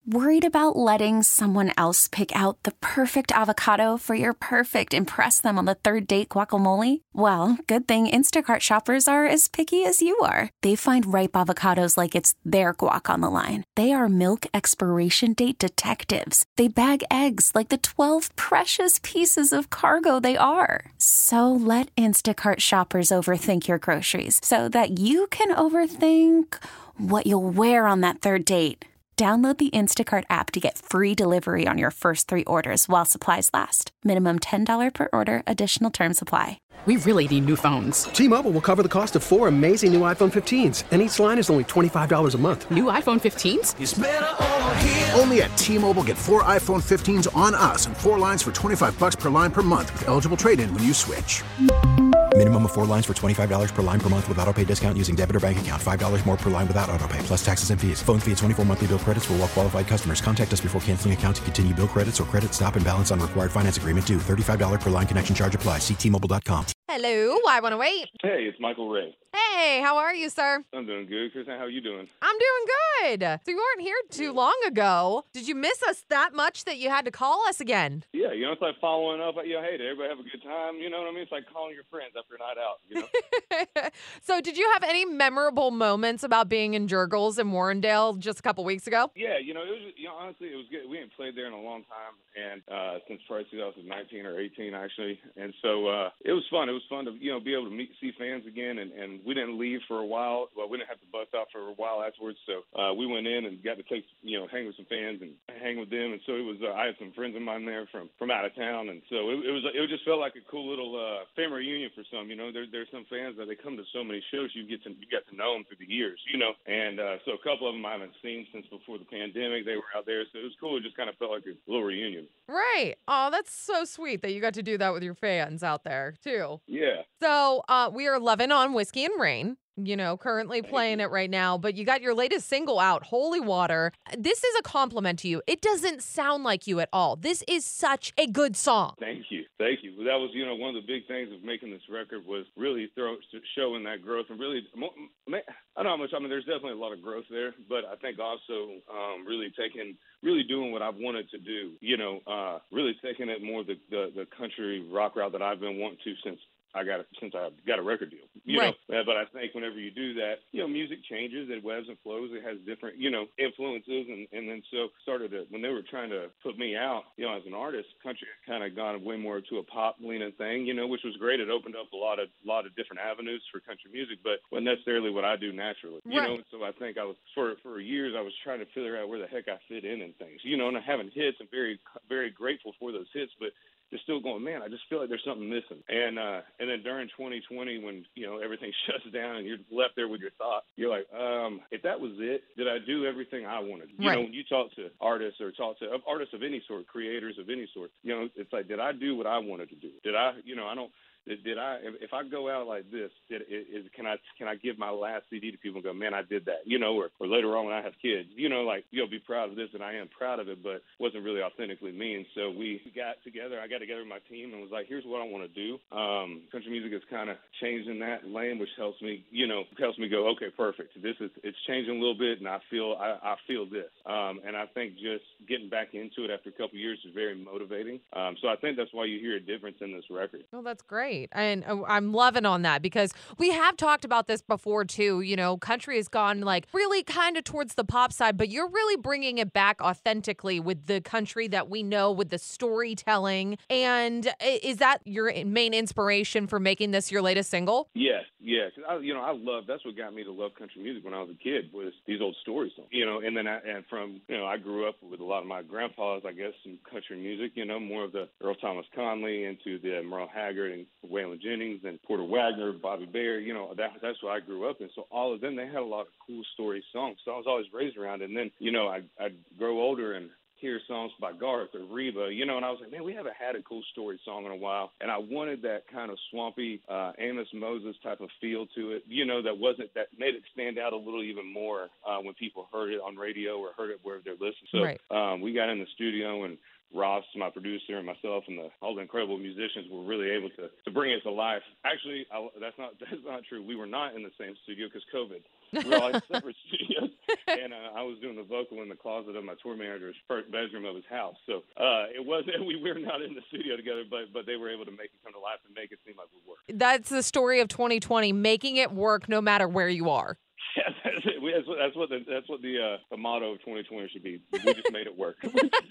Worried about letting someone else pick out the perfect avocado for your perfect impress them on the third date guacamole? Well, good thing Instacart shoppers are as picky as you are. They find ripe avocados like it's their guac on the line. They are milk expiration date detectives. They bag eggs like the 12 precious pieces of cargo they are. So let Instacart shoppers overthink your groceries so that you can overthink what you'll wear on that third date. Download the Instacart app to get free delivery on your first 3 orders while supplies last. Minimum $10 per order. Additional terms apply. We really need new phones. T-Mobile will cover the cost of 4 amazing new iPhone 15s, and each line is only $25 a month. New iPhone 15s? It's better over here. Only at T-Mobile, get 4 iPhone 15s on us and 4 lines for $25 per line per month with eligible trade-in when you switch. Minimum of 4 lines for $25 per line per month with autopay discount using debit or bank account. $5 more per line without autopay, plus taxes and fees. Phone fee at 24 monthly bill credits for well-qualified customers. Contact us before canceling account to continue bill credits or credit stop and balance on required finance agreement due. $35 per line connection charge applies. See T-Mobile.com. Hello, I want to wait. Hey, it's Michael Ray. Hey, how are you, sir? I'm doing good. Kristen, how are you doing? I'm doing good. So you weren't here too long ago. Did you miss us that much that you had to call us again? Yeah, it's like following up. Hey, did everybody have a good time? You know what I mean? It's like calling your friends after a night out, So did you have any memorable moments about being in Jurgles in Warrendale just a couple weeks ago? Yeah, it was, honestly, it was good. We hadn't played there in a long time, and since probably 2019 or 18, actually. And so it was fun. It was fun to, be able to see fans again, and we didn't leave for a while. Well, we didn't have to bust out for a while afterwards, so we went in and got to take, hang with some fans and hang with them. And so it was, I had some friends of mine there from out of town, and so it just felt like a cool little family reunion for some. There's some fans that they come to so many shows, you get to know them through the years, and so a couple of them I haven't seen since before the pandemic. They were out there, so it was cool. It just kind of felt like a little reunion. Right. Oh, that's so sweet that you got to do that with your fans out there too. Yeah. So we are loving on Whiskey and Rain. Currently playing it right now, but you got your latest single out, Holy Water. This is a compliment to you. It doesn't sound like you at all. This is such a good song. Thank you. Well, that was, one of the big things of making this record was really showing that growth and really, I don't know how much, there's definitely a lot of growth there, but I think also really doing what I've wanted to do, really taking it more the country rock route that I've been wanting to since I got a record deal, right. But I think whenever you do that, music changes, it ebbs and flows, it has different, influences, and then so when they were trying to put me out, as an artist, country had kind of gone way more to a pop leaning thing, which was great. It opened up a lot of different avenues for country music, but wasn't necessarily what I do naturally, right. So I think I was for years I was trying to figure out where the heck I fit in things, and having hits and very very grateful for those hits, but you're still going, man, I just feel like there's something missing. And then during 2020, when, everything shuts down and you're left there with your thoughts, you're like, if that was it, did I do everything I wanted? Right. When you talk to artists or talk to artists of any sort, creators of any sort, it's like, did I do what I wanted to do? Did I, if I go out like this, can I give my last CD to people and go, man, I did that, or later on when I have kids, you'll be proud of this, and I am proud of it, but wasn't really authentically me. And so we got together, I got together with my team and was like, here's what I want to do. Country music is kind of changed in that lane, which helps me go, okay, perfect. It's changing a little bit, and I feel this. And I think just getting back into it after a couple of years is very motivating. So I think that's why you hear a difference in this record. Oh, that's great. And I'm loving on that because we have talked about this before too. Country has gone like really kind of towards the pop side, but you're really bringing it back authentically with the country that we know, with the storytelling. And is that your main inspiration for making this your latest single? Yes. Yeah. Cause that's what got me to love country music when I was a kid was these old story songs, and then I grew up with a lot of my grandpas, I guess, in country music, more of the Earl Thomas Conley into the Merle Haggard and Waylon Jennings and Porter Wagner, Bobby Bear, that's what I grew up in. So all of them, they had a lot of cool story songs. So I was always raised around it. And then, I'd grow older and hear songs by Garth or Reba, and I was like, man, we haven't had a cool story song in a while. And I wanted that kind of swampy Amos Moses type of feel to it, that made it stand out a little even more when people heard it on radio or heard it where they're listening. So right. We got in the studio and Ross, my producer, and myself, and all the incredible musicians were really able to bring it to life. Actually, that's not true. We were not in the same studio because COVID. We were all in separate studios, and I was doing the vocal in the closet of my tour manager's first bedroom of his house. So it wasn't. We were not in the studio together, but they were able to make it come to life and make it seem like we were. That's the story of 2020, making it work no matter where you are. Yeah, that's what the motto of 2020 should be. We just made it work.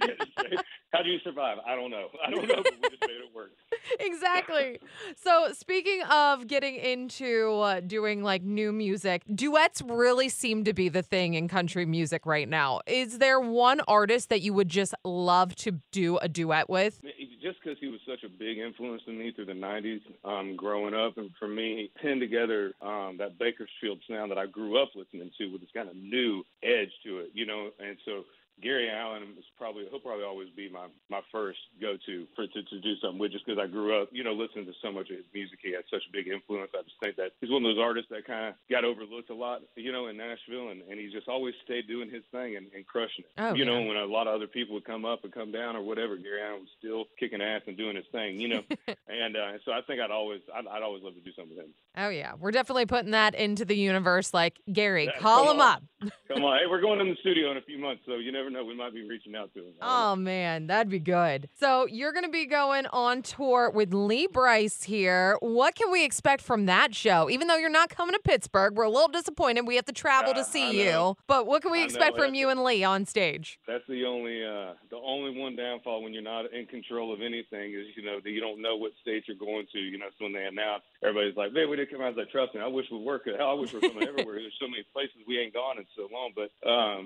How do you survive? I don't know, but we just made it work. Exactly. So speaking of getting into doing like new music, duets really seem to be the thing in country music right now. Is there one artist that you would just love to do a duet with? Just because he was such a big influence on me through the 90s growing up, and for me, pinned together that Bakersfield sound that I grew up listening to with this kind of new edge to it, and so Gary Allan he'll probably always be my first go-to to do something with, just because I grew up, listening to so much of his music. He had such a big influence. I just think that he's one of those artists that kind of got overlooked a lot, in Nashville, and he just always stayed doing his thing and crushing it. Oh, when a lot of other people would come up and come down or whatever, Gary Allan was still kicking ass and doing his thing, and so I think I'd always love to do something with him. Oh, yeah. We're definitely putting that into the universe. Like, Gary, call him up. Come on. Hey, we're going in the studio in a few months, so you never know. We might be reaching out to him. Oh, man, that'd be good. So you're going to be going on tour with Lee Brice here. What can we expect from that show? Even though you're not coming to Pittsburgh, we're a little disappointed. We have to travel to see you. But what can we expect from you and Lee on stage? That's the only one downfall when you're not in control of anything is, that you don't know what state you're going to. So when they announce, everybody's like, man, we didn't come out. I was like, trust me, I wish we were. I wish we were coming everywhere. There's so many places we ain't gone in so long. But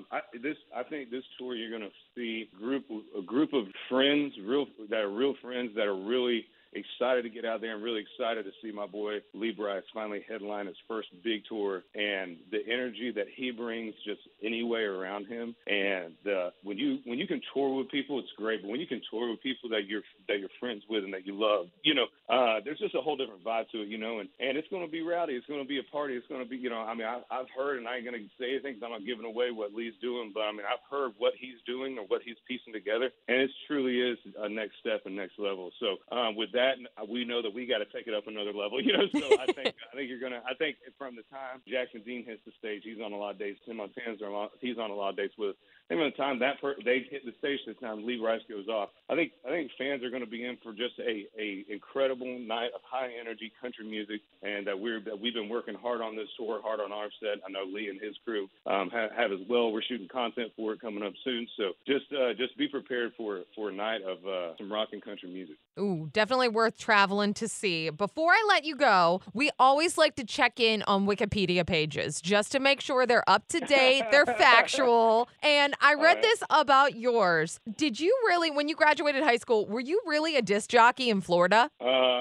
I think this tour you're going to see a group of friends, real friends that are really excited to get out there and really excited to see my boy Lee Brice finally headline his first big tour, and the energy that he brings just anyway around him. And when you can tour with people, it's great. But when you can tour with people that you're friends with and that you love, there's just a whole different vibe to it, and it's going to be rowdy. It's going to be a party. It's going to be, I've heard, and I ain't going to say anything because I'm not giving away what Lee's doing, but I've heard what he's doing or what he's piecing together, and it truly is a next step and next level. So with that, we know that we got to take it up another level, So I think from the time Jackson Dean hits the stage, he's on a lot of dates. Tim Montana's he's on a lot of dates with us. I think by the time they hit the stage, the time Lee Brice goes off, I think fans are going to be in for just a incredible night of high energy country music, and that we've been working hard on this tour, hard on our set. I know Lee and his crew have as well. We're shooting content for it coming up soon, so just be prepared for a night of some rock and country music. Ooh, definitely worth traveling to see. Before I let you go, we always like to check in on Wikipedia pages just to make sure they're up to date, they're factual. And I read this about yours. Did you really, when you graduated high school, were you really a disc jockey in Florida?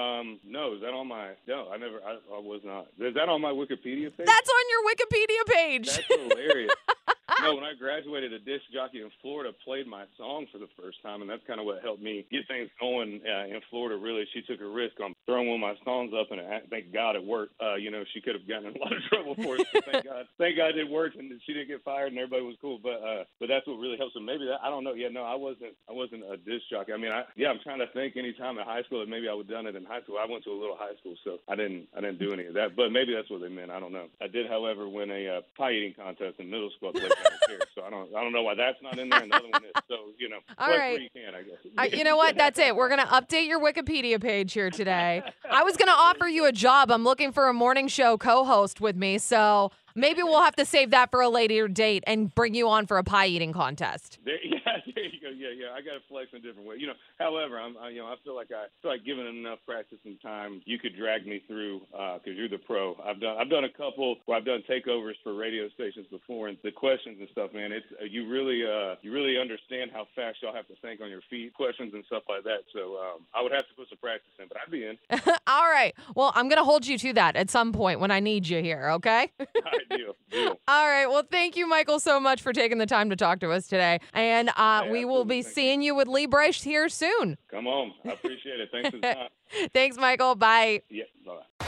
No. Is that on my? No, I was not. Is that on my Wikipedia page? That's on your Wikipedia page. That's hilarious. No, when I graduated, a disc jockey in Florida played my song for the first time, and that's kind of what helped me get things going in Florida, really. She took a risk on throwing one of my songs up, and thank God it worked. She could have gotten in a lot of trouble for it, but thank God it worked, and she didn't get fired, and everybody was cool. But that's what really helps. So maybe that, I don't know. Yeah, no, I wasn't a disc jockey. I'm trying to think any time in high school that maybe I would have done it in high school. I went to a little high school, so I didn't do any of that. But maybe that's what they meant. I don't know. I did, however, win a pie eating contest in middle school. So I don't know why that's not in there. Another one is. So all right. Where you can, I guess. You know what? That's it. We're gonna update your Wikipedia page here today. I was gonna offer you a job. I'm looking for a morning show co-host with me, so maybe we'll have to save that for a later date and bring you on for a pie eating contest. There you go. Yeah. I got to flex in a different way. However, I feel like given enough practice and time, you could drag me through because you're the pro. I've done a couple where I've done takeovers for radio stations before, and the questions and stuff, man. It's you really understand how fast y'all have to think on your feet, questions and stuff like that. So I would have to put some practice in, but I'd be in. All right. Well, I'm gonna hold you to that at some point when I need you here. Okay. All right, deal. All right. Well, thank you, Michael, so much for taking the time to talk to us today. And we will be seeing you with Lee Brice here soon. Come on. I appreciate it. Thanks for the time. Thanks, Michael. Bye. Yeah, bye.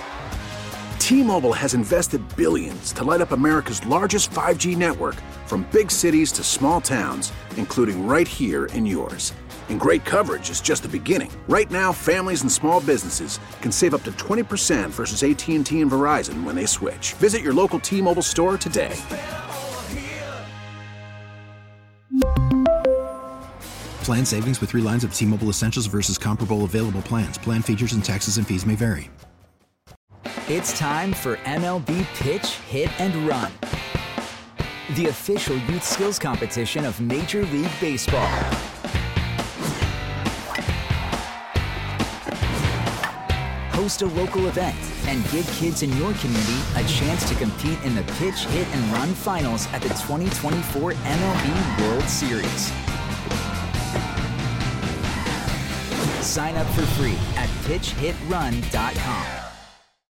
T-Mobile has invested billions to light up America's largest 5G network, from big cities to small towns, including right here in yours. And great coverage is just the beginning. Right now, families and small businesses can save up to 20% versus AT&T and Verizon when they switch. Visit your local T-Mobile store today. Plan savings with 3 lines of T-Mobile Essentials versus comparable available plans. Plan features and taxes and fees may vary. It's time for MLB Pitch, Hit, and Run, the official youth skills competition of Major League Baseball. Host a local event and give kids in your community a chance to compete in the Pitch, Hit, and Run finals at the 2024 MLB World Series. Sign up for free at pitchhitrun.com.